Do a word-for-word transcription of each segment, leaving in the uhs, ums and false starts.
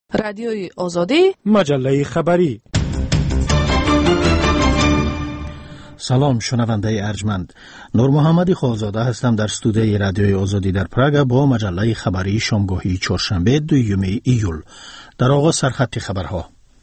رادیوی آزادی، مجله خبری. سلام شنونده ارجمند، نور محمدی خواهزاده هستم در استودیوی رادیوی آزادی در پراگ با مجله خبری شامگاهی چهارشنبه دوم ایول. در آغاز سرخط خبرها.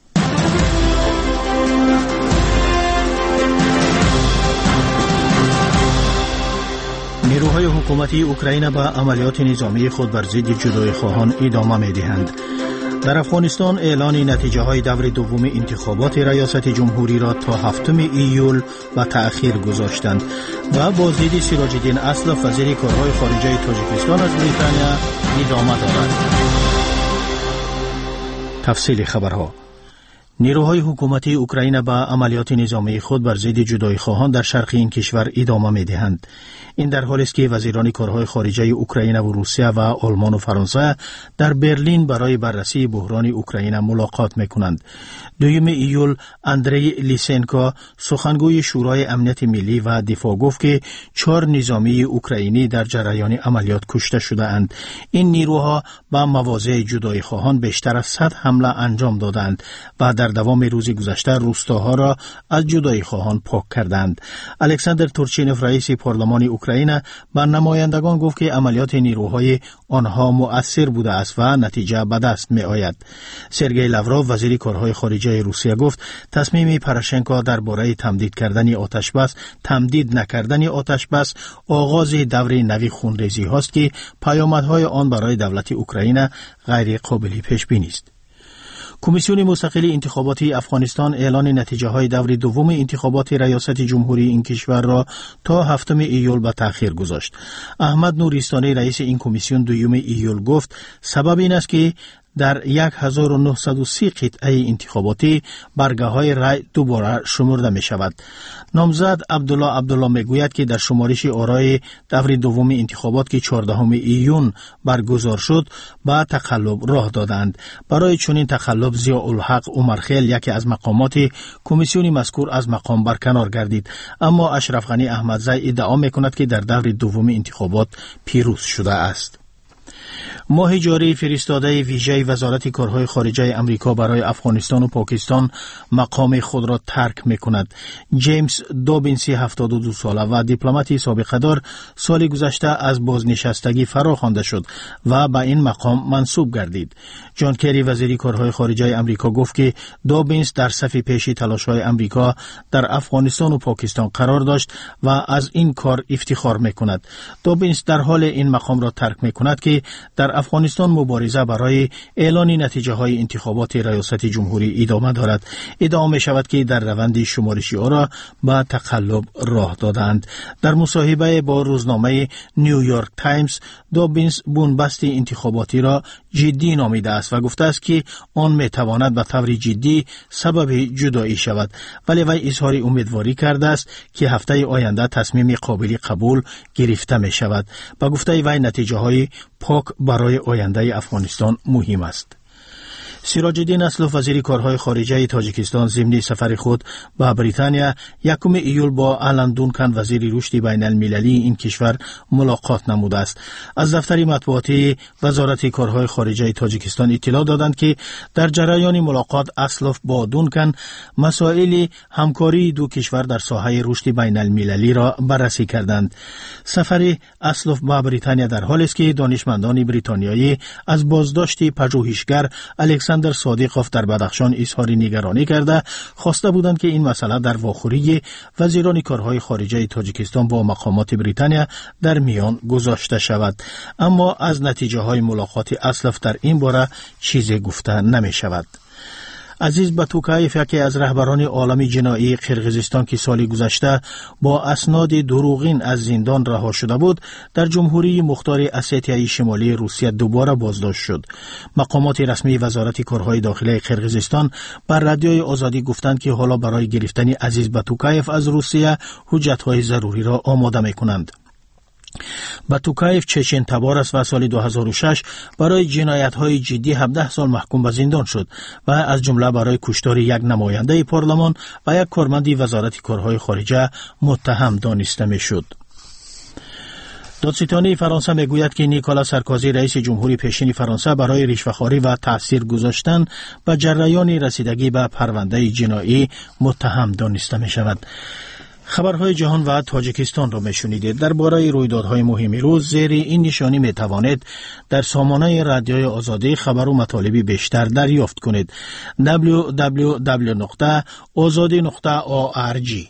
نیروهای حکومتی اوکراین به عملیات نظامی خود بر ضد جدایی خواهان ادامه می‌دهند. در افغانستان اعلان نتیجه های دور دوم انتخابات ریاست جمهوری را تا هفتم ایول به تأخیر گذاشتند و بازدید سراج الدین اسلف وزیر کارهای خارجه تاجیکستان از بریتانیا ادامه دارد. تفصیل خبرها. نیروهای حکومتی اوکراین به عملیات نظامی خود بر ضد جدایی خواهان در شرق این کشور ادامه می‌دهند. این در حالی است که وزیران کارهای خارجه اوکراین و روسیه و آلمان و فرانسه در برلین برای بررسی بحران اوکراین ملاقات می‌کنند. دوم ایول اندری لیسنکو سخنگوی شورای امنیت ملی و دفاع گفت که چهار نظامی اوکراینی در جریان عملیات کشته شده اند. این نیروها به مواضع جدایی خواهان بیشتر از صد حمله انجام دادند و در دوام روز گذشته روستاها را از جدایی خواهان پاک کردند. الکساندر تورچینوف رئیس پارلمان اوکراین به نمایندگان گفت که عملیات نیروهای آنها مؤثر بوده است و نتیجه به دست می آید. سرگئی لاوروف وزیر کارهای خارجه روسیه گفت تصمیم پروشنکو درباره تمدید کردن آتش بس تمدید نکردن آتش بس آغاز دور نوی خونریزی هاست که پیامدهای آن برای دولت اوکراین غیر قابل پیش بینی است. کمیسیون مستقل انتخاباتی افغانستان اعلان نتیجه های دور دوم انتخابات ریاست جمهوری این کشور را تا هفتم ایول به تأخیر گذاشت. احمد نوریستانی رئیس این کمیسیون دوم ایول گفت سبب این است که در هزار و نهصد و سی قطعه انتخاباتی برگه های رای دوباره شمرده می شود. نامزد عبدالله عبدالله می گوید که در شمارش آرای دور دوم انتخابات که چهاردهم ایون برگزار شد با تقلب راه دادند. برای چنین تقلب ضیاءالحق عمرخیل یکی از مقامات کمیسیون مذکور از مقام برکنار گردید، اما اشرف غنی احمدزی ادعا می کند که در دور دوم انتخابات پیروز شده است. ماه جاری فرستاده ویژه وزارت کارهای خارجه امریکا برای افغانستان و پاکستان مقام خود را ترک می‌کند. جیمز دوبینسی هفتاد و دو ساله و دیپلماتی سابقه دار سال گذشته از بازنشستگی فرا خوانده شد و به این مقام منصوب گردید. جان کری وزیر کارهای خارجه امریکا گفت که دوبینس در صف پیشی تلاش‌های امریکا در افغانستان و پاکستان قرار داشت و از این کار افتخار می‌کند. دوبینس در حال این مقام را ترک می‌کند که در افغانستان مبارزه برای اعلان نتیجه های انتخابات ریاست جمهوری ادامه دارد. ادعا می شود که در روند شمارشی ها را به تقلب راه دادند. در مصاحبه با روزنامه نیویورک تایمز دوبینس بنبست انتخاباتی را جدی نامیده است و گفته است که آن می تواند به طور جدی سبب جدایی شود، ولی وی اظهار امیدواری کرده است که هفته آینده تصمیم قابل قبول گرفته می شود. با گفته وی نتیجه های پاک برای آینده افغانستان مهم است. سراج الدین اسلف وزیر کارهای خارجه تاجیکستان ضمن سفر خود به بریتانیا یکم ایول با آلن دونکن وزیر رشد بین المللی این کشور ملاقات نموده است. از دفتر مطبوعاتی وزارت کارهای خارجه تاجیکستان اطلاع دادند که در جریان ملاقات اسلف با دونکن مسائل همکاری دو کشور در ساحه رشد بین المللی را بررسی کردند. سفر اسلف به بریتانیا در حالی است که دانشمندان بریتانیایی از بازداشت پژوهشگر الکساندر در صادقوف در بدخشان اظهار نگرانی کرده خواسته بودند که این مسئله در واخوری وزیران کارهای خارجه تاجیکستان با مقامات بریتانیا در میان گذاشته شود، اما از نتیجه های ملاقات اسلف در این باره چیزی گفته نمی شود. عزیز باتوکایف یکی از رهبران عالم جنایی قرقیزستان که سال گذشته با اسناد دروغین از زندان رها شده بود، در جمهوری مختار اسیتیای شمالی روسیه دوباره بازداشت شد. مقامات رسمی وزارت کارهای داخلی قرقیزستان بر رادیوی آزادی گفتند که حالا برای گرفتن عزیز باتوکایف از روسیه حجت‌های ضروری را آماده می‌کنند. باتوکایف چچن تبار است و سال دو هزار و شش برای جنایت‌های جدی هفده سال محکوم به زندان شد و از جمله برای کشتار یک نماینده پارلمان و یک کارمند وزارت کارهای خارجه متهم دانسته می‌شد. دادستانی فرانسه میگوید که نیکولا سارکوزی رئیس جمهوری پیشین فرانسه برای رشوه‌خواری و تاثیر گذاشتن به جریان رسیدگی به پرونده جنایی متهم دانسته می شود. خبرهای جهان و تاجیکستان را میشنیدید. درباره رویدادهای مهم روز زیر این نشانی می توانید در سامانه رادیوی آزادی خبر و مطالبی بیشتر دریافت کنید. دبلیو دبلیو دبلیو نقطه آزادی نقطه او آر جی.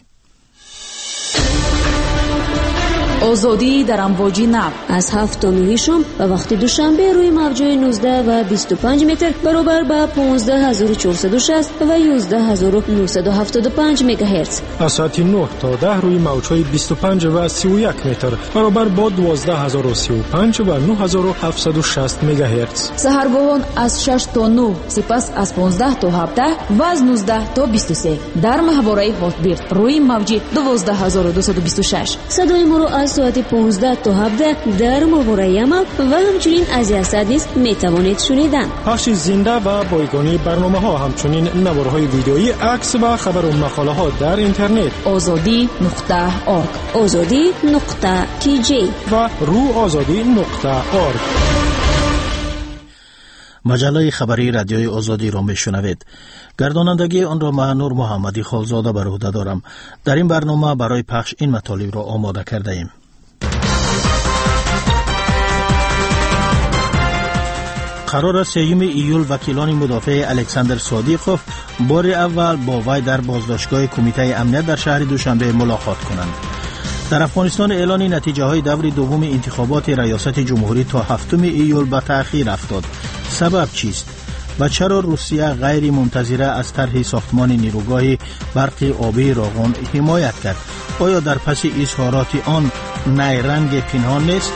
آزادی در امواج نو از هفت تا نه شام و وقت دوشنبه روی موج‌های نوزده و بیست و پنج متر برابر با پانزده هزار و چهارصد و شصت و یازده هزار و نهصد و هفتاد و پنج مگاهرتز. از ساعت نه تا ده روی موج‌های بیست و پنج و سی و یک متر برابر با دوازده هزار و سی و پنج و نه هزار و هفتصد و شصت مگاهرتز. سحرگاهان از شش تا نه، سپس از پانزده تا هفده و از نوزده تا بیست و سه در ماهواره هاتبیرد روی موج دوازده هزار و دویست و بیست و شش. صدای ما رو از ساعت پانزده تا هفده در ماهواره عمل و همچنین از یاسد نیز می توانید شنیدن. پخش زنده و بایگانی برنامه ها، همچنین نوارهای ویدئویی، عکس و خبر و مقاله ها در اینترنت آزادی نقطه آرگ، آزادی نقطه تی جی و رو آزادی نقطه آرگ. مجله خبری رادیوی آزادی را میشنوید. گردانندگی آن را من نور محمدی خالزاده بر عهده دارم. در این برنامه برای پخش این مطالب را آماده کرده ایم. قرار است سیوم ایول وکیلان مدافع الکساندر صادیقوف بار اول با وی در بازداشتگاه کمیته امنیت در شهر دوشنبه ملاقات کنند. در افغانستان اعلان نتیجه های دور دوم انتخابات ریاست جمهوری تا هفتم ایول به تأخیر افتاد. سبب چیست؟ و چرا روسیه غیر منتظره از طرح ساختمان نیروگاه برق آبی راغون حمایت کرد؟ آیا در پس اظهارات آن نیرنگ پنهان نیست؟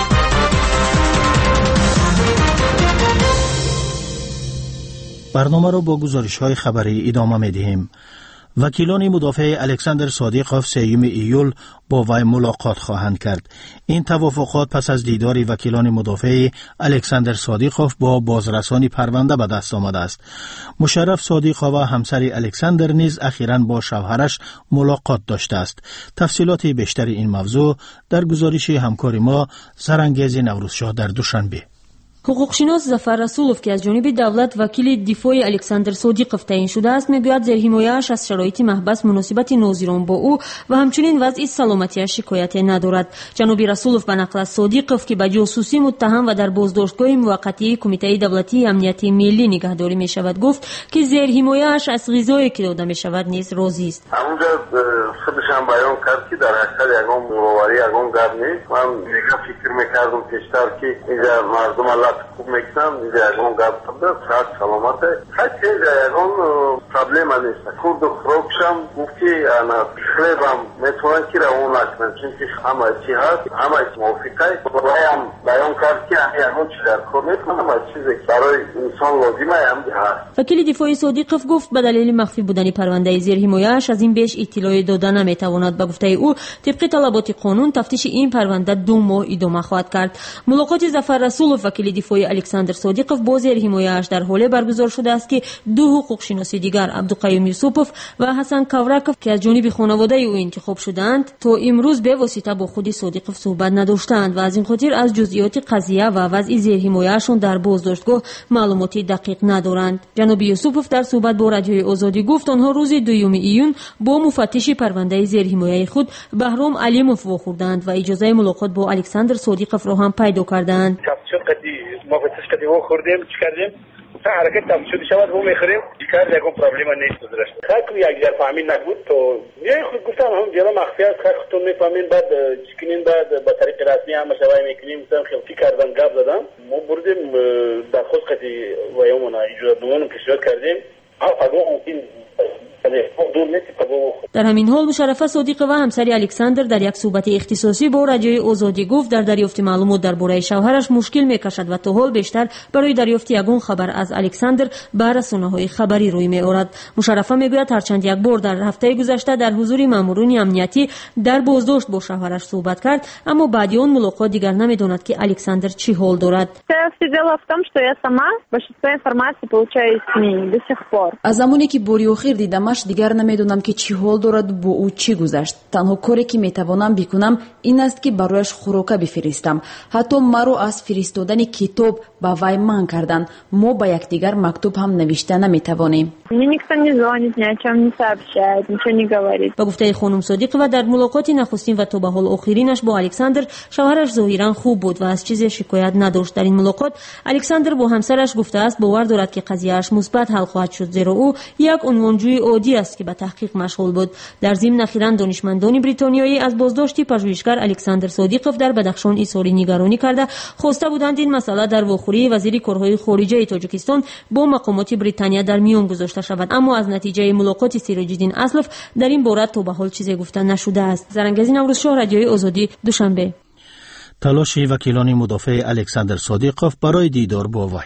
برنامه را با گزارش‌های خبری ادامه می‌دهیم. وکیلان مدافع الکساندر صادیقوف سیوم ایول با وی ملاقات خواهند کرد. این توافقات پس از دیدار وکیلان مدافع الکساندر صادیقوف با بازرسان پرونده به دست آمده است. مشرف صادیقوف و همسر الکساندر نیز اخیراً با شوهرش ملاقات داشته است. تفصیلات بیشتر این موضوع در گزارش همکار ما سرانگیز نوروزشاه در دوشنبه. حقوقشناس ظفر رسولوف که از جانب دولت وکیل دفاع الکساندر صادیقوف تعیین شده است میگوید زیر حمایه‌اش از شرایط محبس، مناسبت ناظران با او و همچنین وضع سلامتی‌اش شکایت ندارد. جناب رسولوف به نقل از صادیقوف که به جاسوسی متهم و در بازداشتگاه موقتی کمیته دولتی امنیت ملی نگهداری می شود گفت که زیر حمایه‌اش از غذایی که داده می شود نیز راضی است. همونجا خودش هم بیان کرد که در حقیقت یگان مرواری یگان گپ نیست. من دیگه فکر می‌کردم پیشتر که اینجا مردم الله خوب میکنم، اینجا یگان گپ بوده، صحت سلامته، هیچ یگان پرابلم نیست. خود خروکشم گفت که انا خلیبم میتونن که روان نکنن، چون که همه چی هست، همه چی موافقه. بایم بیان کرد که یگان چی در کار میکنم، همه چیزی برای انسان لازمه هم هست. وکیل دفاعی صادیقوف گفت به دلیل مخفی بودن پرونده زیر حمایه‌اش از این بیش اطلاع دادن نمیتواند. به گفته او طبق طلبات قانون تفتیش این پرونده دو ماه ادامه خواهد کرد. ملاقات ظفر رسولوف وکیل دفاعی الکساندر صادیقوف با زیر حمایه‌اش در حال برگزار شده است که دو حقوق شناسی دیگر عبدالقیوم یوسفوف و حسن کاوراکوف که از جانب خانواده او انتخاب شدند تا امروز به واسطه با خود صادیقوف صحبت نداشتند و از این خاطر از جزئیات قضیه و وضع زیر حمایه‌شان در بازداشتگاه معلوماتی دقیق ندارند. جناب یوسفوف در صحبت با رادیوی آزادی گفت آنها روز دوم ایون با مفتش پرونده زیر حمایه خود بهرام علیموف واخوردند و اجازه ملاقات با الکساندر صادیقوف را هم پیدا کردند. مفتش کردیم و خوردیم چی کردیم تا حرکت تفسیر شود و میخریم دیگر دیگه پرابلم نیست درش خاک یک جر فهمید نبود تو یه خود گفتم هم جلو مخفی است خاک تو میفهمین بعد چیکینین بعد با طریق رسمی هم شوای میکنیم مثلا خیلی کردن گپ زدم ما بردیم درخواست کردی و یومنا اجازه نمونم کشور کردیم اگه ممکن در همین حال مشرفه صادیقوف و همسر الکساندر در یک صحبت اختصاصی با رادیوی آزادی گفت در دریافت معلومات درباره شوهرش مشکل میکشد و تا حال بیشتر برای دریافت یگان خبر از الکساندر به رسانه‌های خبری روی می‌آورد. مشرفه میگوید هرچند یک بار در هفته گذشته در حضور ماموران امنیتی در بازداشت با شوهرش صحبت کرد، اما بعد آن ملاقات دیگر نمیداند که الکساندر چی حال دارد. از زمانی که باری اخیر دیدمش дигар намедонам ки чӣ ҳол дорад, бо ӯ чӣ гузашт. Танҳо коре ки метавонам бикунам ин аст ки барояш хӯрока бифиристам. ҳатто маро аз фиристодани китоб ба вай манъ карданд. мо ба якдигар мактуб ҳам навишта наметавонем. ба гуфтаи хонум Содиқова, дар мулоқоти нахустин ва то ба ҳол охиринаш бо Александр, шавҳараш зоҳиран хуб буд ва аз чизе шикоят надошт. дар ин мулоқот Александр бо ҳамсараш гуфтааст бовар дорад ки қазияаш мусбат ҳал хоҳад шуд, зеро ӯ як унвонҷӯи оддӣ аст ки ба таҳқиқ машғул буд. дар зимн ахиран донишмандони бритониёӣ аз боздошти пажӯҳишгар Александр Содиқов дар Бадахшон изҳори нигаронӣ карда хоста буданд ин масъала дар вохӯрии вазири корҳои хориҷаи Тоҷикистон бо мақомоти Британия дар миён гузошта шавад. аммо аз натиҷаи мулоқоти Сироҷиддин Аслов дар ин бора то ба ҳол чизе гуфта нашудааст. Зарангези Наврӯзшоҳ, Радиои Озодӣ, Душанбе. талоши вакилони мудофаи Александр Содиқов барои дидор бо вай.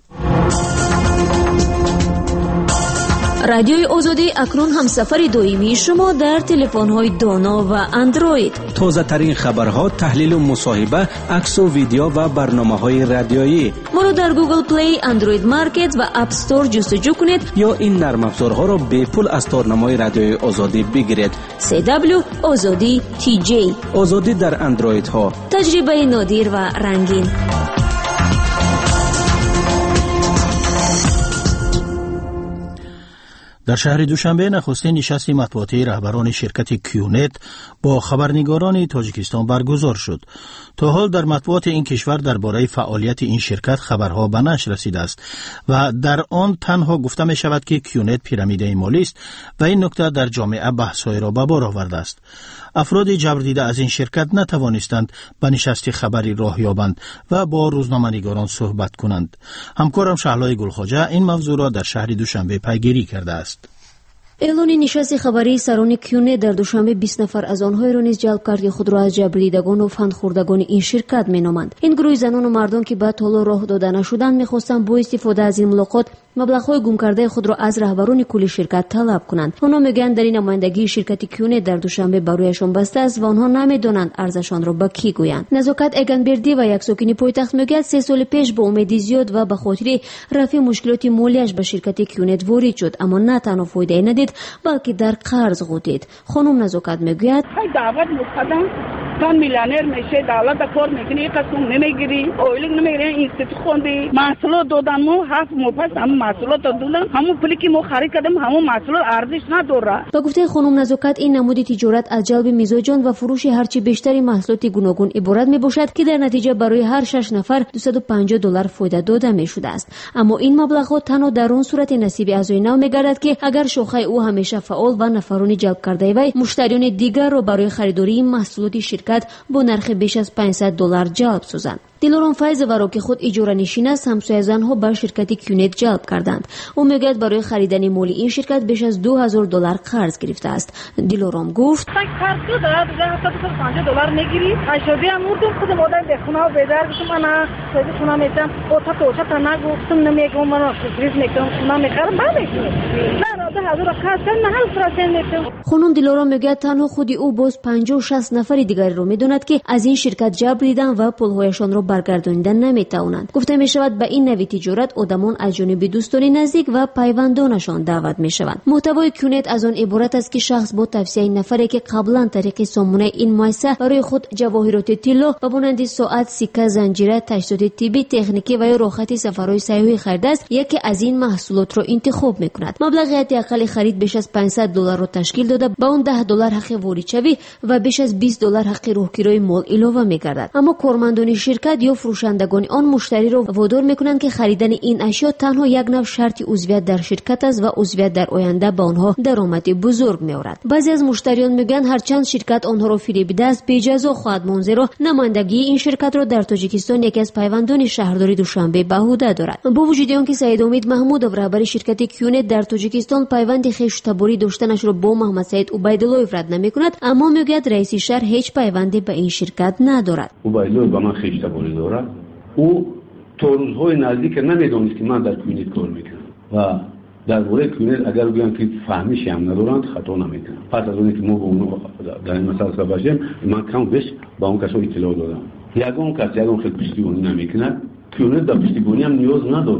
радиои Озодӣ акнун ҳамсафари доимии шумо дар телефонҳои доно ва андроид. тозатарин хабарҳо, таҳлилу мусоҳиба, аксу видео ва барномаҳои радиоӣ. моро дар Google Play, Android Market ва App Store ҷустуҷӯ кунед ё ин нармафзорҳоро бепул аз торнамои радиои Озодӣ бигиред. си дабл ю Озодӣ ти ҷей. Озодӣ дар андроидҳо. таҷрибаи нодир ва рангин. در شهر دوشنبه نخستین نشست مطبوعاتی رهبران شرکت کیونت با خبرنگاران تاجیکستان برگزار شد. تا حال در مطبوعات این کشور درباره فعالیت این شرکت خبرها به نشر رسیده است و در آن تنها گفته می شود که کیونت پیرامید مالی است و این نکته در جامعه بحث‌های را به بار آورده است. افراد جبر دیده از این شرکت نتوانستند به نشست خبری راه یابند و با روزنامه‌نگاران صحبت کنند. همکارم شهلای گلخواجه این موضوع را در شهر دوشنبه پیگیری کرده است. اعلان نشست خبری سران کیونت در دوشنبه بیست نفر از آنها را نیز جلب کرد که خود را از جبریدگان و فندخوردگان این شرکت مینامند. این گروه زنان و مردان که بعد حالا راه داده نشدند می‌خواستند با استفاده از این ملاقات مبلغ‌های گم کرده خود را از رهبران کل شرکت طلب کنند. آنها میگویند در این نمایندگی شرکت کیونت در دوشنبه برایشان بسته است و آنها نمی‌دانند ارزشان را به کی گویند. نزاکت اگنبردی و یک ساکن پایتخت میگوید سه سال پیش با امید زیاد و به خاطر رفع مشکلات مالیش به شرکت کیونت وارد شد، اما نه تنها فایده ندید بلکه در قرض غوطید. خانم نزاکت میگوید دعوت مقدم تان میلیونر میشه، دولت کار میکنه، یک قسم نمیگیری، اویلینگ نمیگیری، اینستیتوت خوندی، محصولات دادن مو هفت مو پس هم محصولات دادن، همون پولی که مو خرید کردیم همون محصولات ارزش نداره. با گفته خانم نزاکت این نمود تجارت از جلب میزاجان و فروش هرچی بیشتری محصولات گوناگون عبارت میباشد که در نتیجه برای هر شش نفر دویست و پنجاه دلار فایده داده میشده است. اما این مبلغ تنها در اون صورت نصیب اعضای نو میگردد که اگر شاخه او همیشه فعال و نفرانی جلب کرده وی مشتریان دیگر را برای خریداری محصولات شرکت با نرخ بیش از پانصد دلار جلب سازند. دلارام فیض‌ورا که خود اجاره نشین است، همسایه زنها به شرکت کیونت جلب کردند. او میگوید برای خریدن مال این شرکت بیش از دو هزار دلار قرض گرفته است. دلارام گفت قرض داد هفتاد و پنج دلار میگیری، اشادی امروز خود مادر بخونه و بیدار بشم انا خود خونه میتم اوتا توشا تنا گفتم نمیگم من فکریز میکنم خونه میخرم بعد نه نه هزار قرض نه هر فرصت میتم. خانم دلارام میگوید تنها خودی او باز پنجاه و شصت نفر دیگری رو میدوند که از این شرکت جبر دیدن و پولهایشان را برگرداندن نمیتوانند. گفته می شود به این نوع تجارت آدمان از جانب دوستان نزدیک و پیوندانشان دعوت می شوند. محتوای کیونت از آن عبارت است که شخص با توصیه نفری که قبلا طریق سامانه این مؤسسه برای خود جواهرات طلا و مانند ساعت، سکه، زنجیره، تجهیزات طبی، تکنیکی و یا راحتی سفرهای سیاحی خریده است، یکی از این محصولات را انتخاب می کند. مبلغ حداقل خرید بیش از پانصد دلار را تشکیل داده، با اون ده دلار حق واریدشوی و بیش از بیست دلار حق راهگیری مال علاوه می گردد. اما کارمندان شرکت یا فروشندگان آن مشتری را وادار میکنند که خریدن این اشیا تنها یک نوع شرط عضویت در شرکت است و عضویت در آینده به آنها درآمد بزرگ میآورد. بعضی از مشتریان میگن هرچند شرکت آنها را فریبیده است به جزا خواهد ماند، زیرا نمایندگی این شرکت را در تاجیکستان یکی از پیوندان شهرداری دوشنبه به عهده دارد. با وجود آنکه سید امید محمود رهبر شرکت کیونت در تاجیکستان پیوند خویشتباری داشتنش را با محمد سید عبیدالله رد نمیکند، اما میگوید رئیس شهر هیچ پیوندی به این شرکت ندارد. عبیدالله با من خویشتباری دارد. او تا روزهای نزدیک نمیدونست که من در کیونت کار میکنم و درباره کیونت اگر بگم که فهمیشی هم ندارند خطا نمیکنم. پس از اونی که ما با اونو در این مسئله باشیم من کم بیش با اون کسا اطلاع دادم. یگان کس یگان خیلی پشتیبانی نمیکنه، کیونت در پشتیبانی هم نیاز نداره.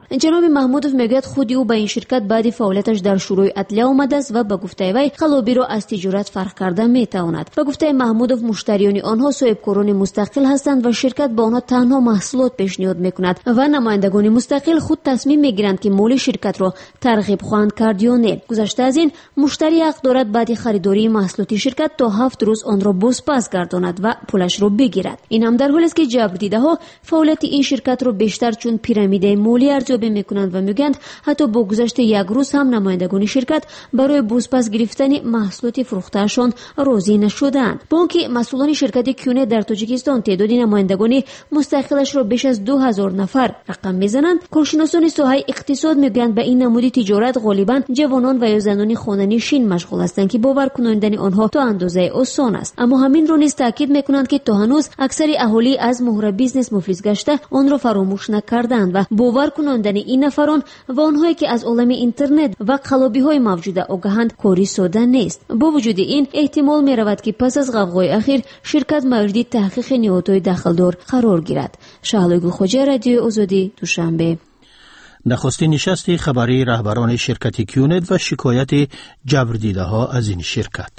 جناب محمودوف میگوید خودی او به این شرکت بعد فعالیتش در شروع عدلیه آمده است و به گفته وی خلابی را از تجارت فرق کرده میتواند. به گفته محمودوف مشتریان آنها صاحبکاران مستقل هستند و شرکت با آنها تنها محصولات پیشنهاد میکند و نمایندگان مستقل خود تصمیم میگیرند که مال شرکت را ترغیب خواهند کرد یا نه. گذشته از این مشتری حق دارد بعد خریداری محصولات شرکت تا هفت روز آن را بازپس گرداند و پولش را بگیرد. این هم در حالی است که جبردیده ها فعالیت این شرکت را بیشتر چون پیرامید مالی ارزیابی میکنند و میگویند حتی با گذشت یک روز هم نمایندگان شرکت برای بازپس گرفتن محصولات فروختهشان راضی نشدند. با آنکه مسئولان شرکت کیونه در تاجیکستان تعداد نمایندگان مستقلش را بیش از دو هزار نفر رقم میزنند، کارشناسان ساحه اقتصاد میگویند به این نمود تجارت غالبا جوانان و یا زنان خانه‌نشین مشغول هستند که باور کنندن آنها تا اندازه آسان است. اما همین را نیز تاکید میکنند که تا هنوز اکثر اهالی از مهر بیزنس مفلس گشته آن را فراموش نکردند و باور کنندن این نفران و آنهایی که از عالم اینترنت و خلابی‌های موجوده آگاهند کاری ساده نیست. با وجود این احتمال می‌رود که پس از غوغای اخیر شرکت مورد تحقیق نهادهای دخلدار قرار گیرد. شهلا گلخوجه، رادیو آزادی، دوشنبه. نخستین نشست خبری رهبران شرکت کیونت و شکایت جبردیده ها از این شرکت.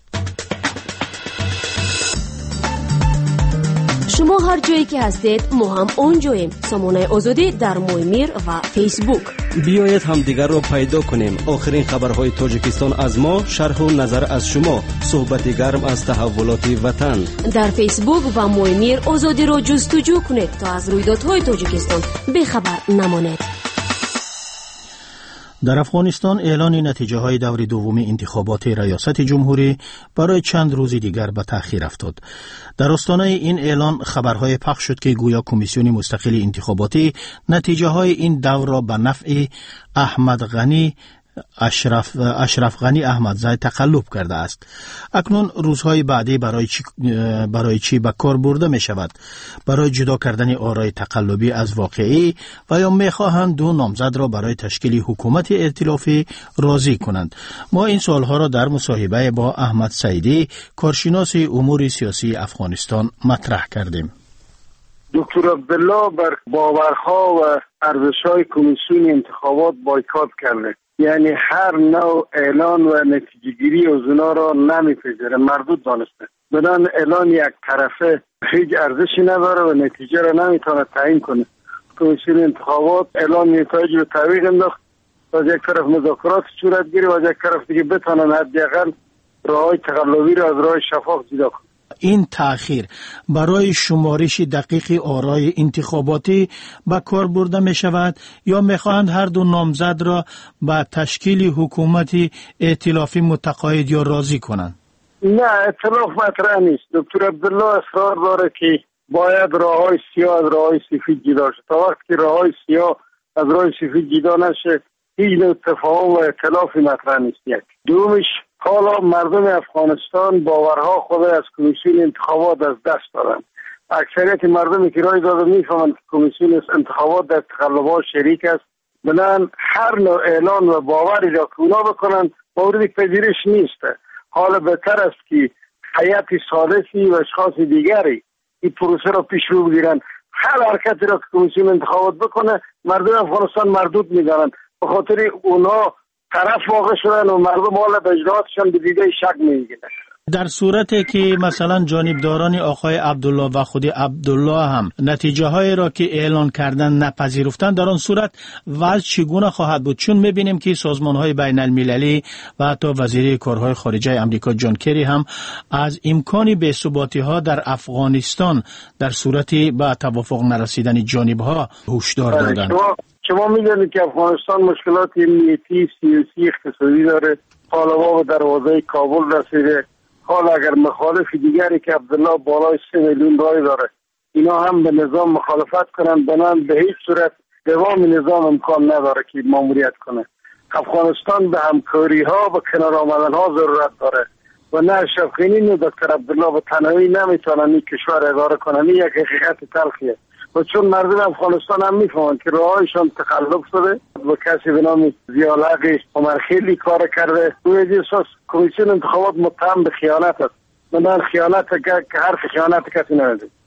شما هر جایی که هستید ما هم اونجاییم. سامانه آزادی در مویمیر و فیسبوک. بیایید هم دیگر رو پیدا کنیم. آخرین خبرهای تاجیکستان از ما، شرح و نظر از شما، صحبت گرم از تحولات وطن. در فیسبوک و مویمیر آزادی رو جستجو کنید تا از رویدادهای تاجیکستان بیخبر نمانید. در افغانستان اعلان نتیجه های دور دوم انتخابات ریاست جمهوری برای چند روز دیگر به تأخیر افتاد. در آستانه این اعلان خبرهای پخش شد که گویا کمیسیون مستقل انتخاباتی نتیجه های این دور را به نفع احمد غنی اشرف اشرف غنی احمدزاده تقلب کرده است. اکنون روزهای بعدی برای چی برای چی به کار برده می شود؟ برای جدا کردن آرای تقلبی از واقعی و یا می خواهند دو نامزد را برای تشکیل حکومت ائتلافی راضی کنند. ما این سوالها را در مصاحبه با احمد سعیدی، کارشناس امور سیاسی افغانستان مطرح کردیم. دکتر عبدالله بر باورها و ارزش‌های کمیسیون انتخابات بایکاٹ کرده، یعنی هر نوع اعلان و نتیجه گیری از اونا را نمیپذیره، مردود دانسته. بدان اعلان یک طرفه هیچ ارزشی نداره و نتیجه را نمیتونه تعیین کنه. کمیسیون انتخابات اعلان نتایج رو تعویق انداخت و از یک طرف مذاکرات صورت گیره و از یک طرف دیگه بتونن حداقل راههای تقلبی را از راه شفاف جدا کنه. این تأخیر برای شمارش دقیق آرای انتخاباتی به کار برده می شود یا می خواهند هر دو نامزد را به تشکیل حکومت ائتلافی متقاعد یا راضی کنند؟ نه، ائتلاف مطرح نیست. دکتر عبدالله اصرار داره که باید راههای سیاه از راههای سفید جدا شد. تا وقتی که راههای سیاه از راه سفید جدا نشه هیچ نوع تفاهم و ائتلافی مطرح نیست. یک دومش، حالا مردم افغانستان باورها خود از کمیسیون انتخابات از دست دادن. اکثریت مردمی که رای داده میفهمند که کمیسیون انتخابات در تقلبات شریک است. بنابراین هر نوع اعلان و باوری را که اونا بکنند مورد پذیرش نیست. حالا بهتر است که هیئت ثالثی و اشخاص دیگری این پروسه را پیش رو بگیرند. هر حرکتی را که کمیسیون انتخابات بکنه مردم افغانستان مردود میدانند، به خاطر اونا طرف واقع شدن و مردم حالا به اجراءاتشان به دیده شک میگیرن. در صورتی که مثلا جانبداران آقای عبدالله و خود عبدالله هم نتیجه های را که اعلان کردن نپذیرفتن، در آن صورت وضع چگونه خواهد بود؟ چون میبینیم که سازمان های بین المللی و حتی وزیر کارهای خارجه امریکا جان کری هم از امکان بی‌ثباتی ها در افغانستان در صورتی به توافق نرسیدن جانب ها هشدار دادند. شما میدونید که افغانستان مشکلات امنیتی، سیاسی، اقتصادی داره. حالا با دروازه کابل رسیده. حالا اگر مخالف دیگری که عبدالله بالای سه میلیون رای داره اینا هم به نظام مخالفت کنند، بنان به هیچ صورت دوام نظام امکان نداره که ماموریت کنه. افغانستان به همکاری ها و کنار آمدن ها ضرورت داره و نه اشرف غنی و دکتر عبدالله به تنهایی نمیتونن این کشور اداره کنن. این یک حقیقت تلخیه و چون مردم افغانستان هم میفهمند که راهشان تقلب شده و کسی به نام زیالق عمر خیلی کار کرده. روی اساس کمیسیون انتخابات متهم به خیانت است. من خیانت که حرف خیانت کسی نمیده.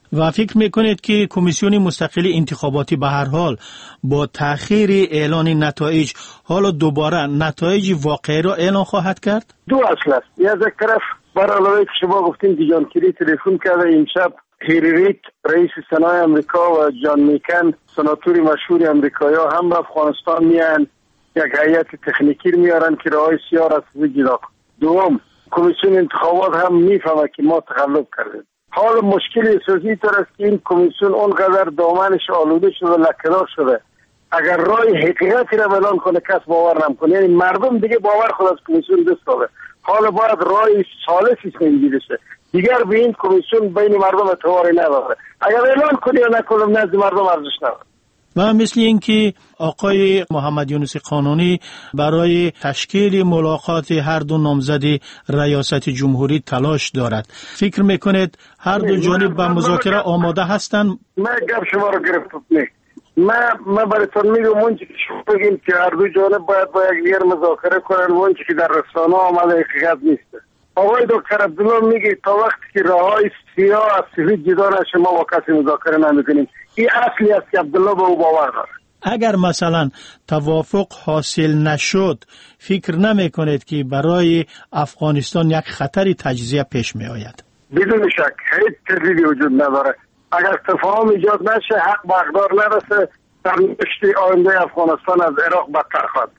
و فکر میکنید که کمیسیون مستقل انتخاباتی به هر حال با تأخیر اعلان نتایج حالا دوباره نتایج واقعی را اعلان خواهد کرد؟ دو اصل است. یک طرف برای علاوه که شما گفتین که جان کری تلفن کرده امشب، هیری رید رئیس سنای امریکا و جان میکن سناتوری مشهور امریکایی هم به افغانستان میان، یک هیئت تکنیکی میارن که راهای سیاه را جدا. دوم، کمیسیون انتخابات هم میفهمه که ما تخلف کردیم. حال مشکل اساسی تر است که این کمیسیون اونقدر دامنش آلوده شده و لکه‌دار شده، اگر راه حقیقتی را اعلان کنه کس باور نمیکنه. یعنی مردم دیگه باور خود از کمیسیون دست داده، حالا باید راه ثالثی سنجیده شه. دیگر به این کمیسیون بین مردم اعتباری نداره. اگر اعلان کنی یا نکنم نزد مردم ارزش نداره. و مثل اینکه آقای محمد یونس قانونی برای تشکیل ملاقات هر دو نامزد ریاست جمهوری تلاش دارد، فکر میکنید هر دو جانب به مذاکره آماده هستند؟ من گپ شما رو گرفتم. نه من من براتون میگم اونچه که شما بگین که هر دو جانب باید با یک دیگر مذاکره کنن، اونچه که در رسانه آمده حقیقت نیست. آقای دکتر عبدالله میگه تا وقتی که راههای سیاه از سفید جدا نشه ما با کسی مذاکره نمیکنیم. این اصلی است که عبدالله به او باور داره. اگر مثلا توافق حاصل نشد، فکر نمی کنید که برای افغانستان یک خطری تجزیه پیش می آید؟ بدون شک هیچ تردیدی وجود نداره. اگر تفاهم ایجاد نشه، حق به اقدار نرسه، در نشت آینده افغانستان از عراق بدتر خواهد.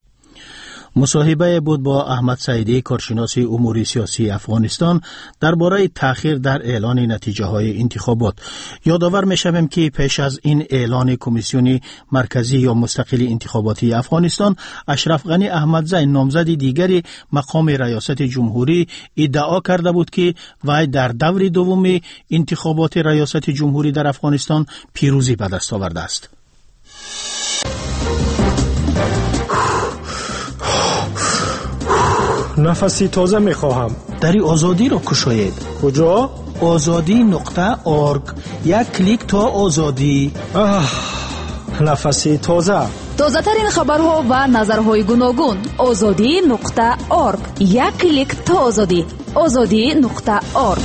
مصاحبه بود با احمد سعیدی، کارشناس امور سیاسی افغانستان، درباره تأخیر در اعلان نتیجه های انتخابات. یادآور می‌شویم که پیش از این اعلان کمیسیون مرکزی یا مستقل انتخاباتی افغانستان، اشرف غنی احمدزی نامزد دیگری مقام ریاست جمهوری ادعا کرده بود که وی در دور دوم انتخابات ریاست جمهوری در افغانستان پیروزی به دست آورده است. نفسی تازه میخواهم. دری آزادی رو کشاید. کجا؟ آزادی نقطه آرگ. یک کلیک تا آزادی. آه، نفسی تازه. تازه ترین خبرها و نظرهای گوناگون. آزادی نقطه آرگ. یک کلیک تا آزادی. آزادی نقطه آرگ.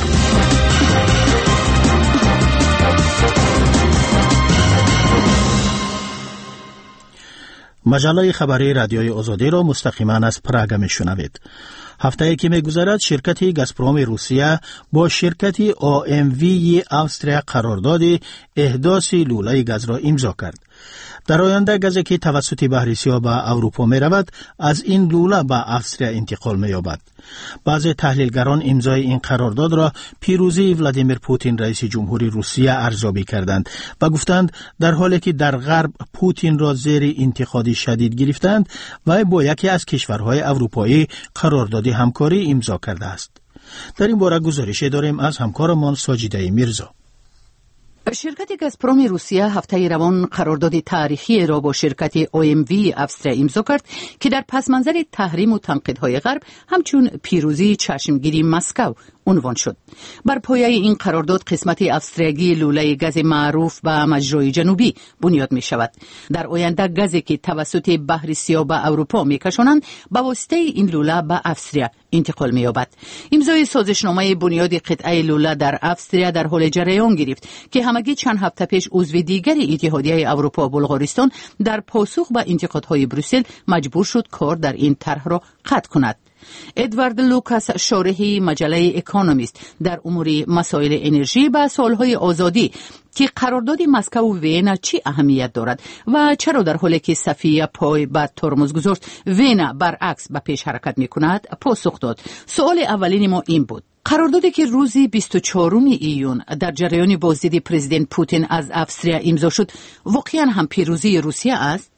مجله خبری رادیوی آزادی را مستقیما از پراگ میشنوید. هفته‌ای که میگذرد شرکت گازپروم روسیه با شرکت او ام وی استرالیا قرارداد احداث لوله گاز را امضا کرد. در آینده گازی که توسط بحر سیاه به اروپا می رود از این لوله به استرالیا انتقال می یابد. بعضی تحلیلگران امضای این قرارداد را پیروزی ولادیمیر پوتین رئیس جمهوری روسیه ارزیابی کردند و گفتند در حالی که در غرب پوتین را زیر انتقاد شدید گرفتند و با یکی از کشورهای اروپایی قرارداد همکاری امضا کرده است. در این باره گزارش داریم از همکارمان ساجیده میرزا. شرکت گازپروم روسیه هفته روان قرارداد تاریخی را با شرکت او ام وی استرالیا امضا کرد که در پس منظر تحریم و تنقیدهای غرب همچون پیروزی چشمگیری مسکو عنوان شد. بر پایه این قرارداد قسمت استرالیایی لوله گاز معروف به مجرای جنوبی بنیاد می شود. در آینده گازی که توسط بحر سیاه به اروپا می کشانند به واسطه این لوله به استرالیا انتقال می یابد. امضای سازشنامه بنیاد قطعه لوله در استرالیا در حال جریان گرفت که همگی چند هفته پیش عضو دیگر اتحادیه اروپا بلغارستان در پاسخ به انتقادهای بروسل مجبور شد کار در این طرح را قطع کند. ادوارد لوکاس شارحی مجله اکونومیست در امور مسائل انرژی به سالهای آزادی که قرارداد مسکو و وینا چی اهمیت دارد و چرا در حالی که صفیه پای به ترمز گذاشت وینا برعکس به پیش حرکت می کند پاسخ داد. سوال اولین ما این بود: قراردادی که روز بیست و چهارم ایون در جریان بازدید پرزیدنت پوتین از استرالیا امضا شد واقعا هم پیروزی روسیه است؟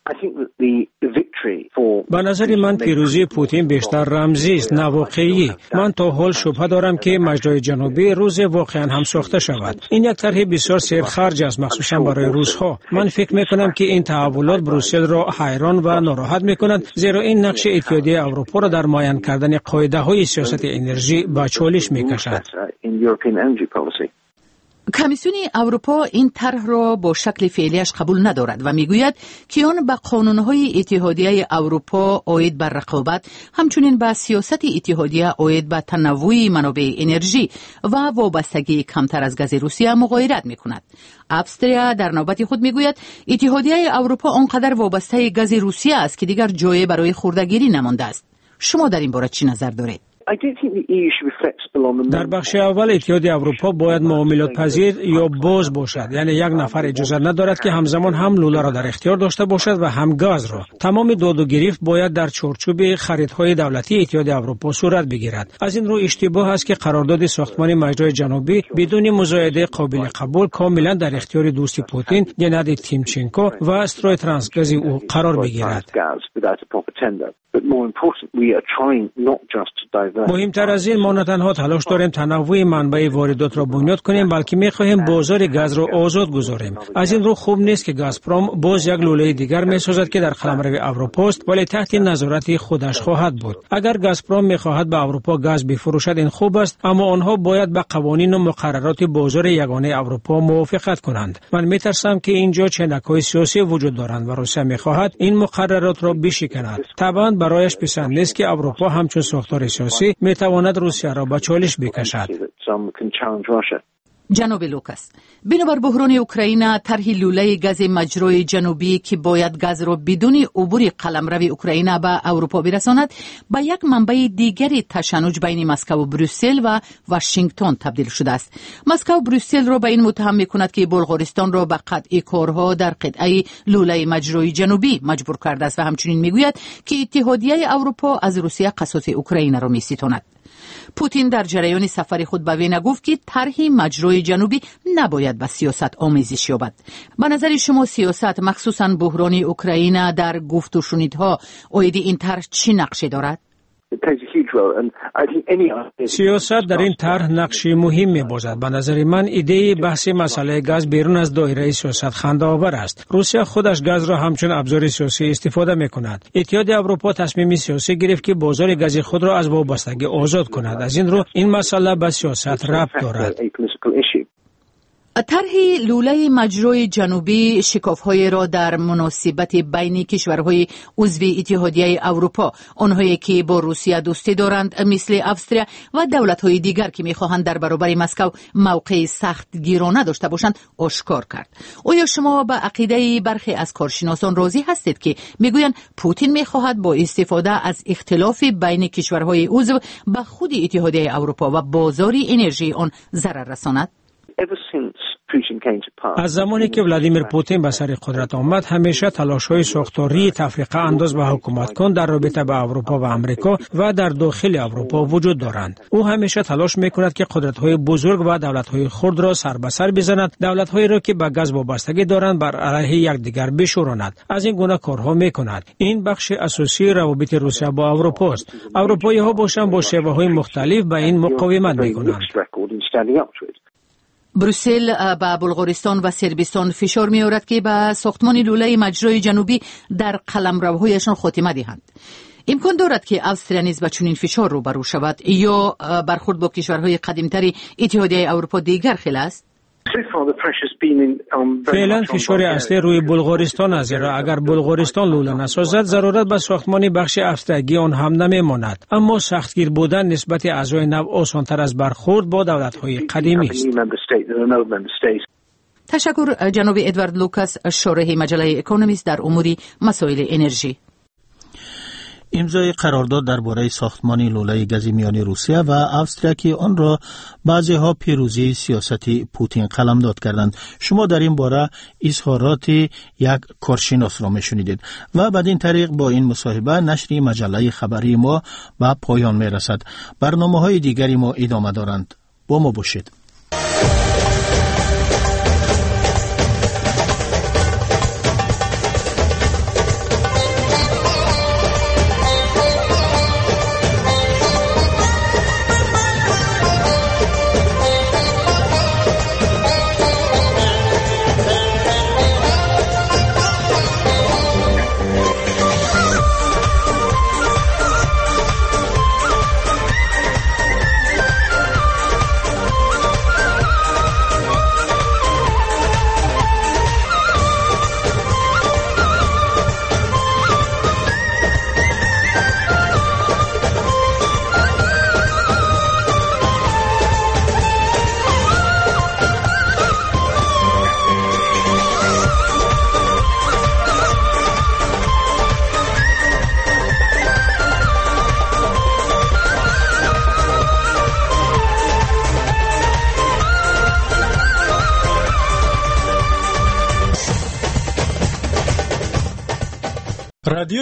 به نظر من پیروزی پوتین بیشتر رمزی است نه واقعی. من تا حال شبهه دارم که مجرای جنوبی روز واقعا هم ساخته شود. این یک طرح بسیار سرخرج است مخصوصا برای روس‌ها. من فکر می‌کنم که این تحولات بروسل را حیران و ناراحت می‌کند زیرا این نقش اتحادیه اروپا را در معین کردن قاعده‌های سیاست انرژی به چالش می‌کشد. کمیسیون اروپا این طرح را با شکل فعلیش قبول ندارد و میگوید که آن به قانونهای اتحادیه اروپا عاید بر رقابت، همچنین به سیاست اتحادیه عاید به تنوع منابع انرژی و وابستگی کمتر از گاز روسیه مغایرت میکند. استریا در نوبت خود میگوید اتحادیه اروپا آنقدر وابسته گاز روسیه است که دیگر جای برای خورده‌گیری نمانده است. شما در این باره چی نظر دارید؟ در بخش اول اتحادیه اروپا باید معاملات پذیر یا باز باشد، یعنی یک نفر اجازه ندارد که همزمان هم لوله را در اختیار داشته باشد و هم گاز را. تمام داد و گریفت باید در چارچوب خریدهای دولتی اتحادیه اروپا صورت بگیرد. از این رو اشتباه است که قرارداد ساختمان مجرای جنوبی بدون مزایده قابل قبول کاملا در اختیار دوست پوتین گنادی تیمچنکو و استروی ترانسگازی او قرار بگیرد. مهمتر از این، ما نه تنها تلاش داریم تنوع منبع واردات را بنیاد کنیم، بلکه می‌خواهیم بازار گاز را آزاد گذاریم. از این رو خوب نیست که گازپروم باز یک لوله دیگر می‌سازد که در قلمرو اروپا است ولی تحت نظارت خودش خواهد بود. اگر گازپروم می‌خواهد به اروپا گاز بفروشد این خوب است، اما آنها باید به قوانین و مقررات بازار یگانه اروپا موافقت کنند. من می‌ترسم که اینجا چنک‌های سیاسی وجود دارند و روسیه می‌خواهد این مقررات را بشکند. طبعاً برایش پسند نیست که اروپا همچون ساختار سیاسی می‌تواند روسیه را به چالش بکشد. جناب لوکاس، بنابر بحران اوکراین، طرح لوله گاز مجرای جنوبی که باید گاز را بدون عبور قلمرو اوکراین به اروپا برساند، به یک منبع دیگری تشنج بین مسکو و بروسل و واشنگتن تبدیل شده است. مسکو بروسل را به این متهم می‌کند که بلغارستان را به قطع کارها در قطعه لوله مجرای جنوبی مجبور کرده است و همچنین می‌گوید که اتحادیه اروپا از روسیه قصاص اوکراین را می‌ستاند. پوتین در جریان سفر خود به وین گفت که طرح مجرای جنوبی نباید به سیاست آمیزش یابد. به نظر شما سیاست، مخصوصاً بحران اوکراین، در گفت و شنودها عاید این طرح چی نقشی دارد؟ سیاست در این طرح نقشی مهم می‌بازد. به نظر من ایده بحث مسئله گاز بیرون از دایره سیاست خنده‌آور است. روسیه خودش گاز را همچون ابزار سیاسی استفاده می‌کند. اتحادیه اروپا تصمیم سیاسی گرفت که بازار گاز خود را از وابستگی آزاد کند. از این رو این مسئله به سیاست ربط دارد. طرح لوله مجرای جنوبی شکاف‌های را در مناسبت بین کشورهای عضو اتحادیه اروپا، آنهایی که با روسیه دوستی دارند مثل استریا و دولت‌های دیگر که می‌خواهند در برابر مسکو موقع سخت گیرانه داشته باشند، آشکار کرد. آیا شما به عقیده برخی از کارشناسان راضی هستید که میگویند پوتین می‌خواهد با استفاده از اختلاف بین کشورهای عضو به خود اتحادیه اروپا و بازار انرژی آن ضرر رساند؟ از زمانی که ولادیمیر پوتین به سر قدرت آمد، همیشه تلاش‌های ساختاری تفریقه انداز و حکومت کن در رابطه با اروپا و امریکا و در داخل اروپا وجود دارند. او همیشه تلاش می‌کند که قدرت‌های بزرگ و دولت‌های خرد را سر به سر بزند، دولت‌هایی را که به گاز وابستگی دارند بر علیه یکدیگر بشوراند. از این گونه کارها می‌کند. این بخش اساسی روابط روسیه با اروپا است. اروپایی‌ها باشند با شیوه‌های مختلف به این مقاومت می‌کنند. بروسل به بلغارستان و صربستان فشار می‌آورد که به ساختمان لوله مجرای جنوبی در قلمروهایشان خاتمه دهند. امکان دارد که استریا نیز به چنین فشار روبرو شود یا برخورد با کشورهای قدیم‌تر اتحادیه اروپا دیگر خیلی است؟ فعلا فشار اصلی روی بلغارستان است، زیرا اگر بلغارستان لوله نسازد ضرورت به ساختمان بخش استرگی آن هم نمیماند. اما سختگیر بودن نسبت اعضای نو آسان‌تر از برخورد با دولت‌های قدیمی است. تشکر جناب ادوارد لوکاس، شارح مجله اکونومیست در امور مسائل انرژی. امضای قرارداد درباره ساختمان لوله گاز میان روسیه و استریا که آن را بعضی‌ها پیروزی سیاستی پوتین قلمداد کردند. شما در این باره اظهارات یک کارشناس را میشنیدید و بعد این طریق با این مصاحبه نشر مجله خبری ما به پایان میرسد. برنامه‌های دیگری ما ادامه دارند. با ما باشید. رادیو